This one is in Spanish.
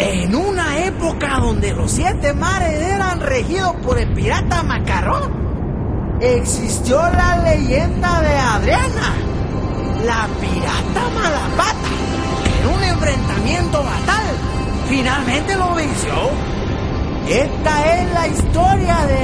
En una época donde los 7 mares eran regidos por el pirata Macarrón, existió la leyenda de Adriana, la pirata Malapata, que en un enfrentamiento fatal finalmente lo venció. Esta es la historia de